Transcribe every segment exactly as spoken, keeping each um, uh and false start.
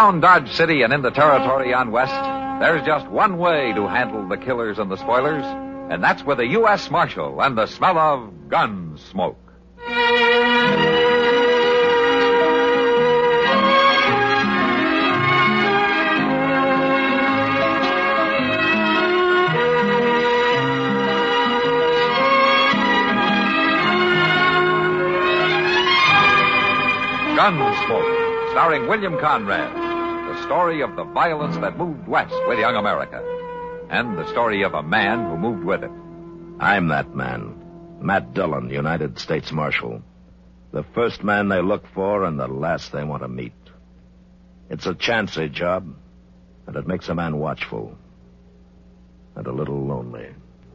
Around Dodge City and in the territory on West, there's just one way to handle the killers and the spoilers, and that's with a U S Marshal and the smell of gun smoke. Gunsmoke, starring William Conrad. The story of the violence that moved west with young America. And the story of a man who moved with it. I'm that man. Matt Dillon, United States Marshal. The first man they look for and the last they want to meet. It's a chancy job, and it makes a man watchful. And a little lonely.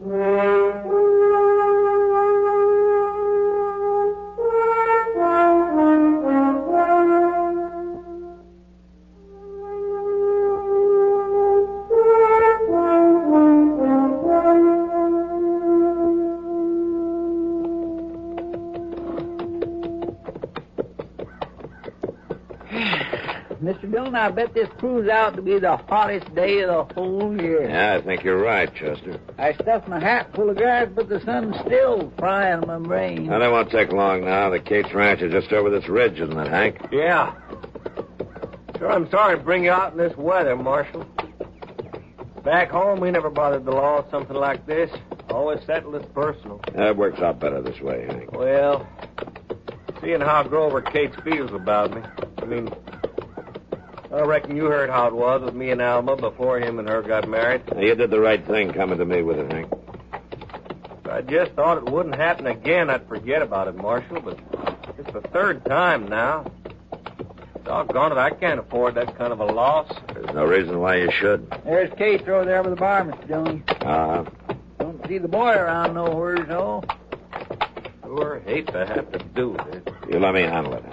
Mister Dillon, I bet this proves out to be the hottest day of the whole year. Yeah, I think you're right, Chester. I stuffed my hat full of grass, but the sun's still frying my brain. Now, that won't take long now. The Cates Ranch is just over this ridge, isn't it, Hank? Yeah. Sure, I'm sorry to bring you out in this weather, Marshal. Back home, we never bothered the law with something like this. Always settled it personal. That works out better this way, Hank. Well, seeing how Grover Cates feels about me, I mean, I reckon you heard how it was with me and Alma before him and her got married. Now, you did the right thing coming to me with it, Hank. If I just thought it wouldn't happen again, I'd forget about it, Marshal, but it's the third time now. Doggone it, I can't afford that kind of a loss. There's no reason why you should. There's Cates over there over the bar, Mister Dillon. Uh-huh. Don't see the boy around nowhere, no. Sure hate to have to do this. You let me handle it, Hank.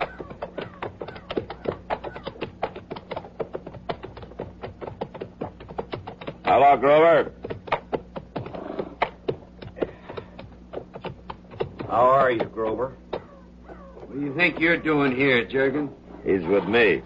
Hello, Grover. How are you, Grover? What do you think you're doing here, Jurgen? He's with me.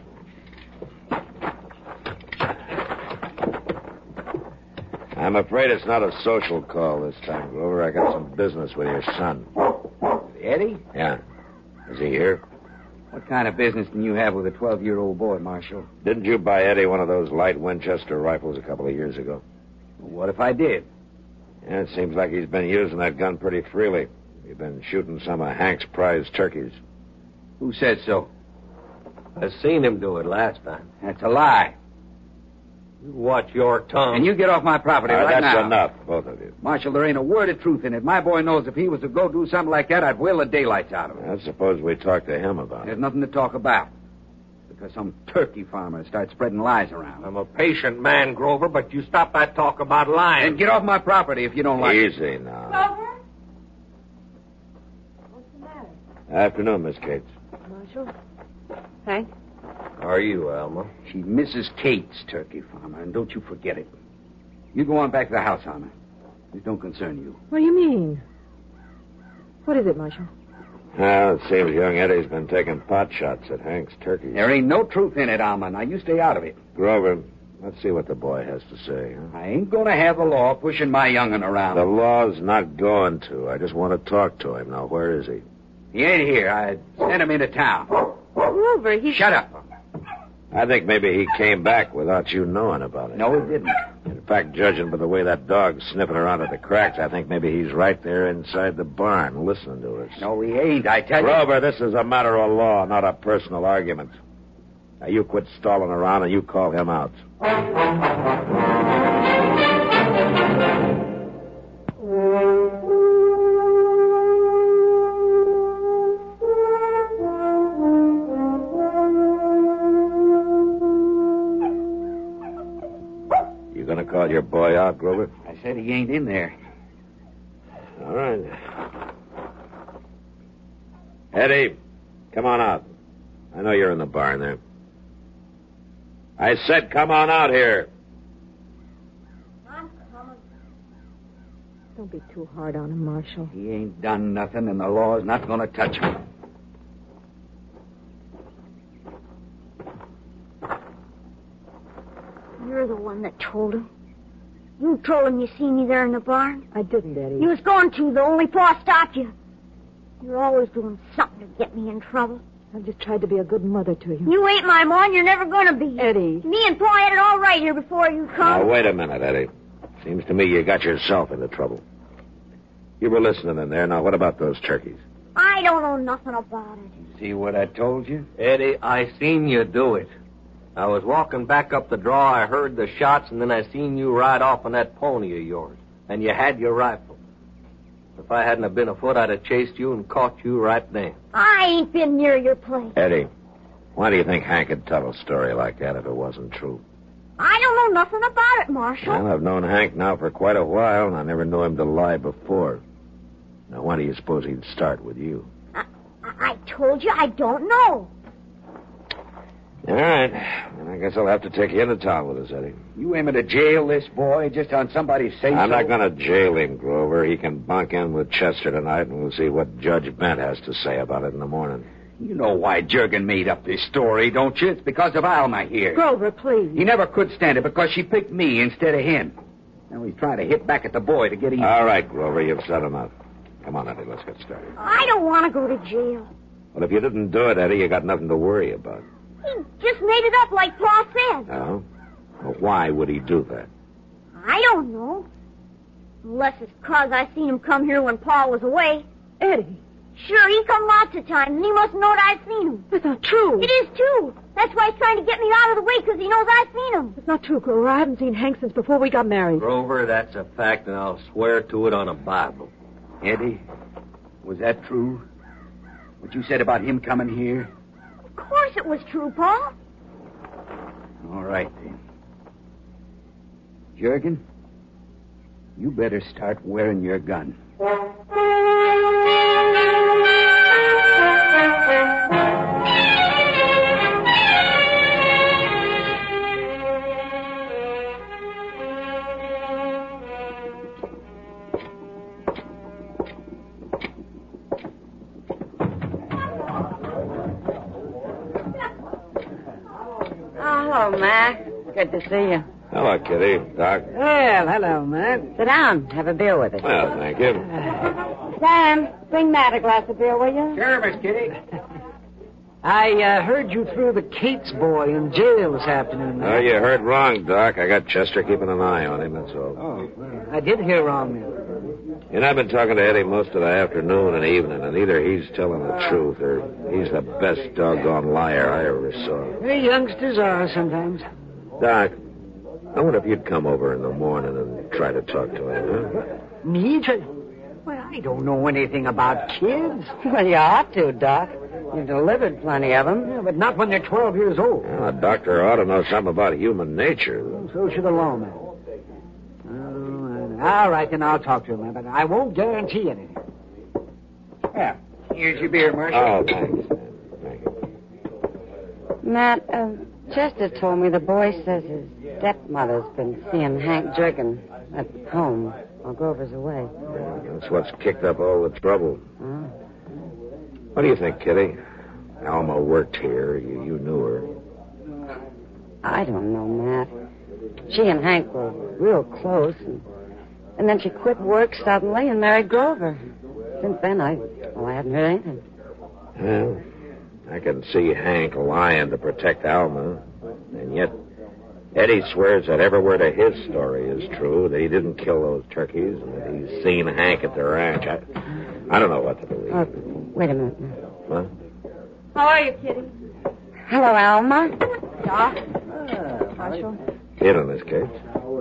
I'm afraid it's not a social call this time, Grover. I got some business with your son. Eddie? Yeah. Is he here? What kind of business can you have with a twelve-year-old boy, Marshal? Didn't you buy Eddie one of those light Winchester rifles a couple of years ago? What if I did? Yeah, it seems like he's been using that gun pretty freely. He's been shooting some of Hank's prize turkeys. Who said so? I seen him do it last time. That's a lie. You watch your tongue. And you get off my property All right, right, now. that's enough, both of you. Marshal, there ain't a word of truth in it. My boy knows if he was to go do something like that, I'd whale the daylights out of him. I suppose we talk to him about There's it. nothing to talk about. Because some turkey farmer starts spreading lies around. I'm a patient man, Grover, but you stop that talk about lying. And get off my property if you don't like it. Easy now. Grover? What's the matter? Afternoon, Miss Cates. Marshal? Hank? How are you, Alma? She's Missus Cates, turkey farmer, and don't you forget it. You go on back to the house, Alma. It don't concern you. What do you mean? What is it, Marshal? Well, it seems young Eddie's been taking pot shots at Hank's turkeys. There ain't no truth in it, Alma. Now, you stay out of it. Grover, let's see what the boy has to say. Huh? I ain't going to have the law pushing my young'un around. The law's not going to. I just want to talk to him. Now, where is he? He ain't here. I sent him into town. Grover, he... Shut up. I think maybe he came back without you knowing about it. No, he didn't. In fact, judging by the way that dog's sniffing around at the cracks, I think maybe he's right there inside the barn listening to us. No, he ain't, I tell you. Grover, this is a matter of law, not a personal argument. Now, you quit stalling around and you call him out. You gonna call your boy out, Grover? I said he ain't in there. All right. Eddie, come on out. I know you're in the barn there. I said come on out here. Don't be too hard on him, Marshal. He ain't done nothing, and the law's not going to touch him. one that told him. You told him you seen me there in the barn. I didn't, Eddie. You was going to, though. Only Pa stopped you. You're always doing something to get me in trouble. I've just tried to be a good mother to you. You ain't my ma, and you're never going to be. Eddie. Me and Pa had it all right here before you come. Now, wait a minute, Eddie. Seems to me you got yourself into trouble. You were listening in there. Now, what about those turkeys? I don't know nothing about it. See what I told you? Eddie, I seen you do it. I was walking back up the draw, I heard the shots, and then I seen you ride off on that pony of yours. And you had your rifle. If I hadn't have been afoot, I'd have chased you and caught you right then. I ain't been near your place. Eddie, why do you think Hank would tell a story like that if it wasn't true? I don't know nothing about it, Marshal. Well, I've known Hank now for quite a while, and I never knew him to lie before. Now, why do you suppose he'd start with you? I, I told you I don't know. All right. Then I guess I'll have to take you into town with us, Eddie. You aiming to jail this boy just on somebody's say-so? I'm not going to jail him, Grover. He can bunk in with Chester tonight, and we'll see what Judge Bent has to say about it in the morning. You know why Jurgen made up this story, don't you? It's because of Alma here. Grover, please. He never could stand it because she picked me instead of him. Now he's trying to hit back at the boy to get even. All right, Grover, you've said enough. Come on, Eddie, let's get started. I don't want to go to jail. Well, if you didn't do it, Eddie, you got nothing to worry about. He just made it up like Pa said. No? Well, why would he do that? I don't know. Unless it's 'cause I seen him come here when Pa was away. Eddie. Sure, he come lots of times, and he must know that I've seen him. That's not true. It is, too. That's why he's trying to get me out of the way, 'cause he knows I've seen him. It's not true, Grover. I haven't seen Hank since before we got married. Grover, that's a fact, and I'll swear to it on a Bible. Eddie, was that true? What you said about him coming here? Of course it was true, Pa. All right, then. Jurgen, you better start wearing your gun. Hello, Mac. Good to see you. Hello, Kitty. Doc. Well, hello, Mac. Sit down. Have a beer with us. Well, thank you. Sam, bring Matt a glass of beer, will you? Sure, Miss Kitty. I uh, heard you threw the Cates boy in jail this afternoon. Oh, you heard wrong, Doc. I got Chester keeping an eye on him, that's all. Oh, well, I did hear wrong then. You know, I've been talking to Eddie most of the afternoon and evening, and either he's telling the truth or he's the best doggone liar I ever saw. Hey, youngsters are sometimes. Doc, I wonder if you'd come over in the morning and try to talk to him, huh? Me? Try- Well, I don't know anything about kids. Well, you ought to, Doc. You've delivered plenty of them. Yeah, but not when they're twelve years old. Well, a doctor ought to know something about human nature. So should a lawman. Oh, all right, then I'll talk to him, but I won't guarantee anything. Yeah. Here's your beer, Marshal. Oh, thanks. Thank you. Matt, uh, Chester told me the boy says his stepmother's been seeing Hank Jurgen at home while Grover's away. That's what's kicked up all the trouble. Oh. What do you think, Kitty? Alma worked here. You, you knew her. I don't know, Matt. She and Hank were real close, and, and then she quit work suddenly and married Grover. Since then, I, well, I haven't heard anything. Well, I can see Hank lying to protect Alma, and yet Eddie swears that every word of his story is true, that he didn't kill those turkeys, and that he's seen Hank at the ranch. I, I don't know what to believe. Oh, wait a minute. What? How are you, Kitty? Hello, Alma. Doc. Uh, Marshal. Kid in this case.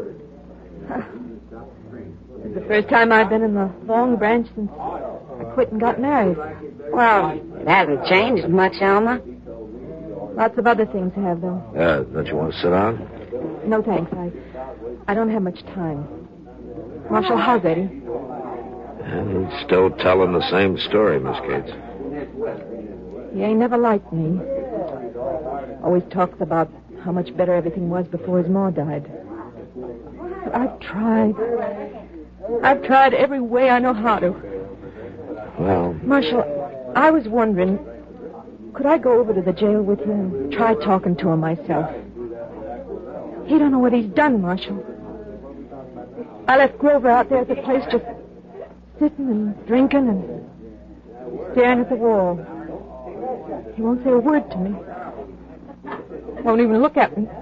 This is the first time I've been in the Long Branch since I quit and got married. Well, it hasn't changed much, Alma. Lots of other things have, though. Uh, don't you want to sit down? No, thanks. I I don't have much time. Marshal, how's Eddie? And he's still telling the same story, Miss Cates. He ain't never liked me. Always talks about how much better everything was before his ma died. But I've tried. I've tried every way I know how to. Well, Marshal, I was wondering, could I go over to the jail with you and try talking to him myself? He don't know what he's done, Marshal. I left Grover out there at the place just sitting and drinking and staring at the wall. He won't say a word to me. Won't even look at me.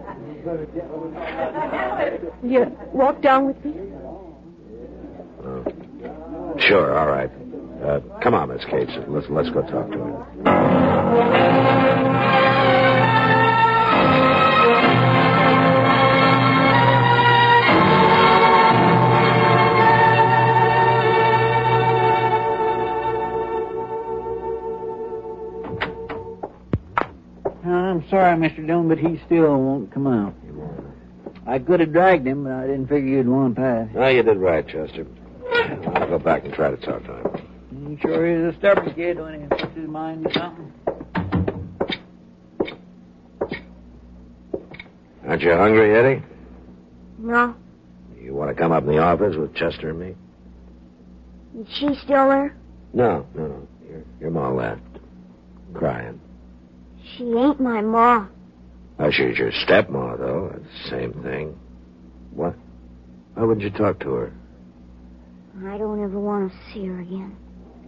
Will you walk down with me? Uh, sure, all right. Uh, come on, Miss Cates. Let's, let's go talk to him. I'm sorry, Mister Dillon, but he still won't come out. I could have dragged him, but I didn't figure you'd want past. No, you did right, Chester. I'll go back and try to talk to him. He sure is a stubborn kid when he puts his mind to something. Aren't you hungry, Eddie? No. You want to come up in the office with Chester and me? Is she still there? No, no, no. Your, your ma left. Crying. She ain't my ma. Oh, she's your stepma, though. That's the same thing. What? Why wouldn't you talk to her? I don't ever want to see her again.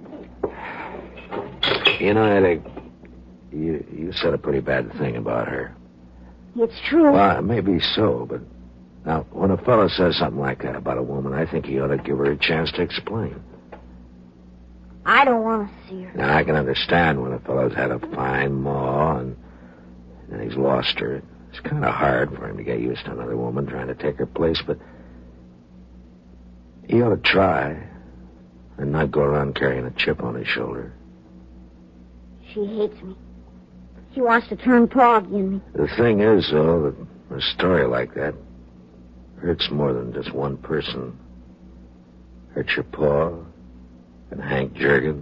You know, Eddie, you, you said a pretty bad thing about her. It's true. Well, maybe so, but now, when a fellow says something like that about a woman, I think he ought to give her a chance to explain. I don't want to see her. Now, I can understand when a fellow's had a fine ma and, and he's lost her. It's kind of hard for him to get used to another woman trying to take her place, but he ought to try and not go around carrying a chip on his shoulder. She hates me. She wants to turn Pa again me. The thing is, though, that a story like that hurts more than just one person. Hurts your pa and Hank Jurgen.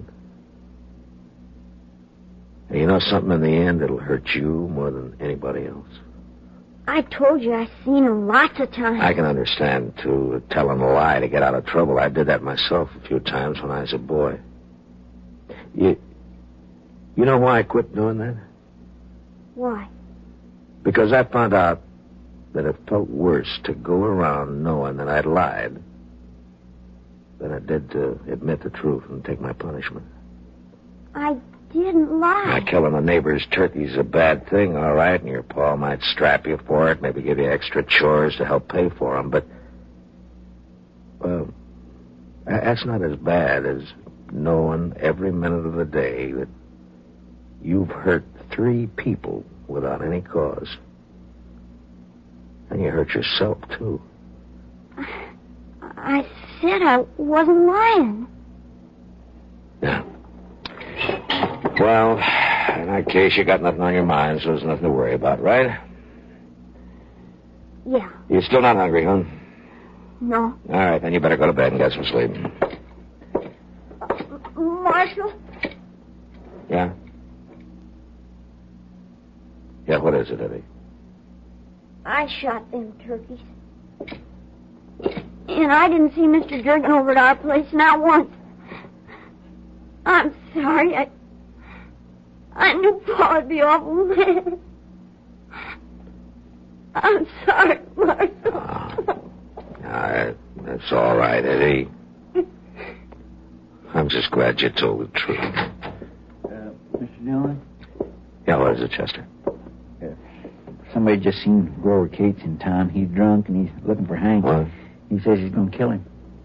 And you know something, in the end, it'll hurt you more than anybody else. I told you I've seen him lots of times. I can understand, too, telling a lie to get out of trouble. I did that myself a few times when I was a boy. You, you know why I quit doing that? Why? Because I found out that it felt worse to go around knowing that I'd lied than it did to admit the truth and take my punishment. I didn't lie. Now, killing a neighbor's turkey's a bad thing, all right, and your pa might strap you for it, maybe give you extra chores to help pay for them, but, well, that's not as bad as knowing every minute of the day that you've hurt three people without any cause. And you hurt yourself, too. I said I wasn't lying. Yeah. Well, in that case, you got nothing on your mind, so there's nothing to worry about, right? Yeah. You're still not hungry, huh? No. All right, then you better go to bed and get some sleep. Uh, Marshal? Yeah? Yeah, what is it, Eddie? I shot them turkeys. And I didn't see Mister Jurgen over at our place, not once. I'm sorry. I I knew Pa would be awful mad. I'm sorry, Marshal. Oh, uh, that's all right, Eddie. I'm just glad you told the truth. Uh, Mister Dillon? Yeah, what is it, Chester? Uh, somebody just seen Grover Cates in town. He's drunk and he's looking for Hank. What? He says he's going to kill him.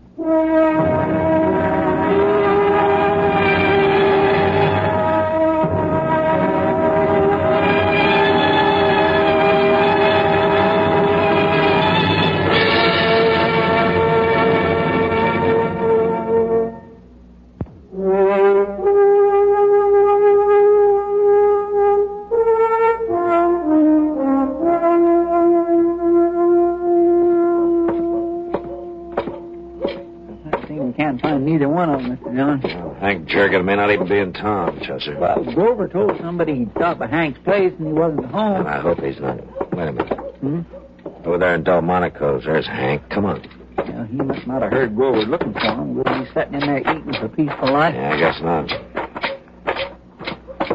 Hank Jurgen may not even be in town, Chester. Well, Grover told somebody he'd stop at Hank's place and he wasn't home. And I hope he's not. Wait a minute. Hmm? Over there in Delmonico's, there's Hank. Come on. Well, he must not have heard Grover looking for him. Would he be sitting in there eating for peaceful life? Yeah, I guess not.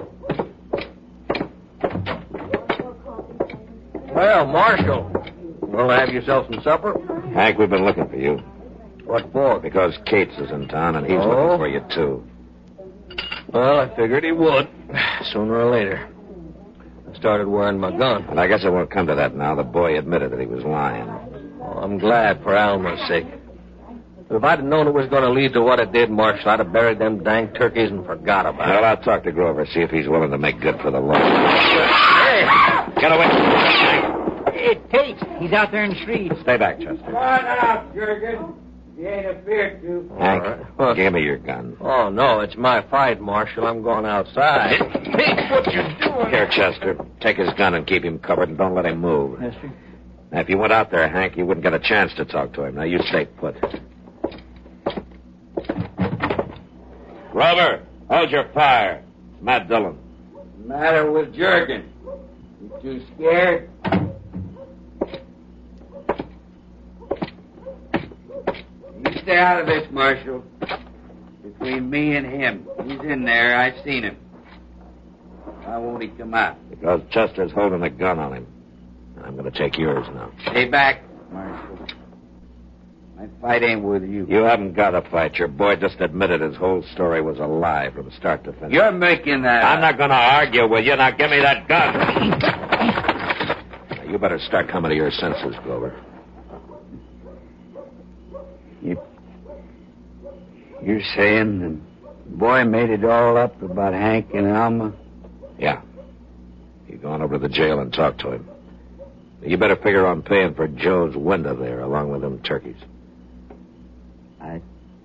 Well, Marshal, Want to have yourself some supper? Hank, we've been looking for you. What for? Because Cates is in town, and he's Oh? looking for you, too. Well, I figured he would. Sooner or later. I started wearing my gun. And I guess it won't come to that now. The boy admitted that he was lying. Well, I'm glad for Alma's sake. But if I'd have known it was going to lead to what it did, Marshal, I'd have buried them dang turkeys and forgot about Well, it. I'll talk to Grover, see if he's willing to make good for the law. Hey! Get away. Hey, Tate, he's out there in the street. Stay back, Chester. Come on out, Jurgen. You ain't afeard to. Hank, All right. Well, give me your gun. Oh, no, it's my fight, Marshal. I'm going outside. Hey, what you doing? Here, Chester. Take his gun and keep him covered, and don't let him move. Yes, sir. Now, if you went out there, Hank, you wouldn't get a chance to talk to him. Now, you stay put. Grover, hold your fire. It's Matt Dillon. What's the matter with Jurgen? You too scared? You stay out of this, Marshal. Between me and him. He's in there. I've seen him. Why won't he come out? Because Chester's holding a gun on him. I'm going to take yours now. Stay back, Marshal. My fight ain't with you. You haven't got a fight. Your boy just admitted his whole story was a lie from start to finish. You're making that I'm up. not going to argue with you. Now, give me that gun. Now, you better start coming to your senses, Grover. You, you're saying the boy made it all up about Hank and Alma? Yeah. You go on over to the jail and talk to him. You better figure on paying for Joe's window there, along with them turkeys. I...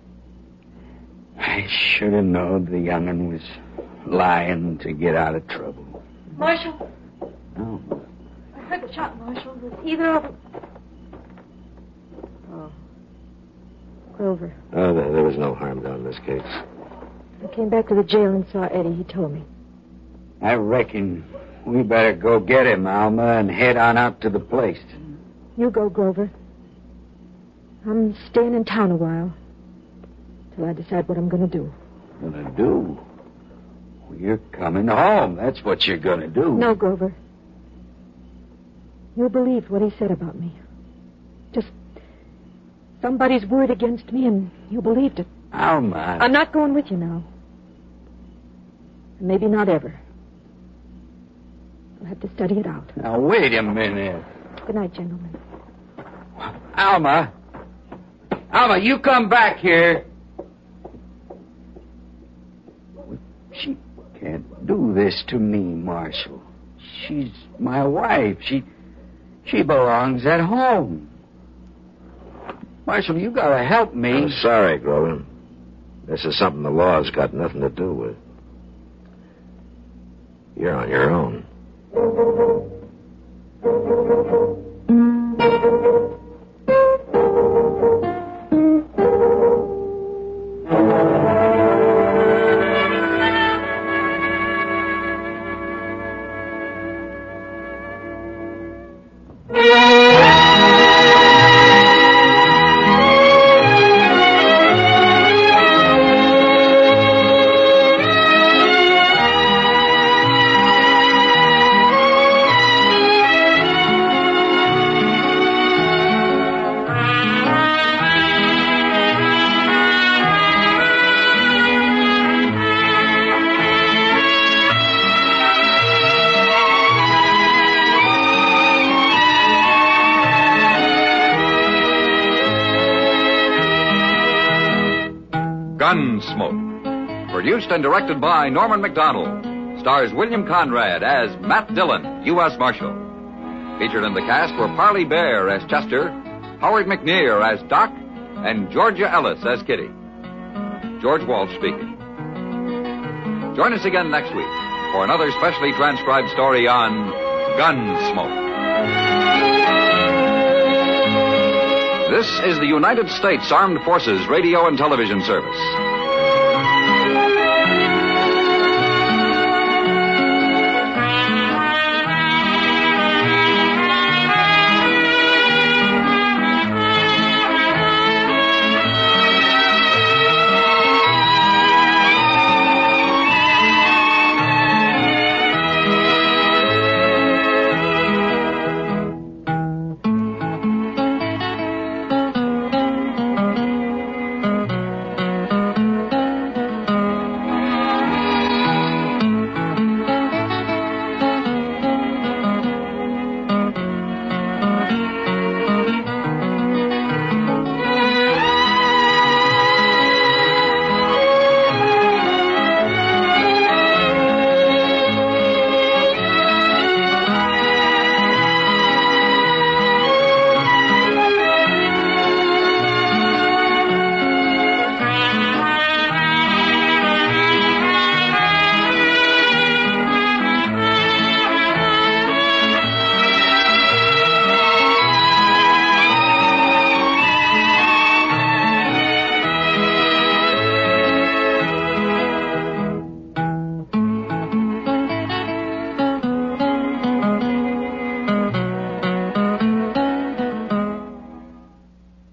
I should have known the young'un was lying to get out of trouble. Marshal, No. I heard the shot, Marshal. Was either of them... Oh. Grover. Oh, there, there was no harm done in this case. I came back to the jail and saw Eddie. He told me. I reckon we better go get him, Alma, and head on out to the place. You go, Grover. I'm staying in town a while. Till I decide what I'm going to do. Gonna do? Well, you're coming home. That's what you're gonna do. No, Grover. You believed what he said about me. Just somebody's word against me, and you believed it. Alma. I'm not going with you now. Maybe not ever. I'll have to study it out. Now, wait a minute. Good night, gentlemen. Alma. Alma, you come back here. She can't do this to me, Marshal. She's my wife. She she belongs at home. Marshal, you gotta help me. I'm sorry, Grover. This is something the law's got nothing to do with. You're on your own. Gunsmoke. Produced and directed by Norman McDonald. Stars William Conrad as Matt Dillon, U S Marshal. Featured in the cast were Parley Bear as Chester, Howard McNear as Doc, and Georgia Ellis as Kitty. George Walsh speaking. Join us again next week for another specially transcribed story on Gunsmoke. This is the United States Armed Forces Radio and Television Service.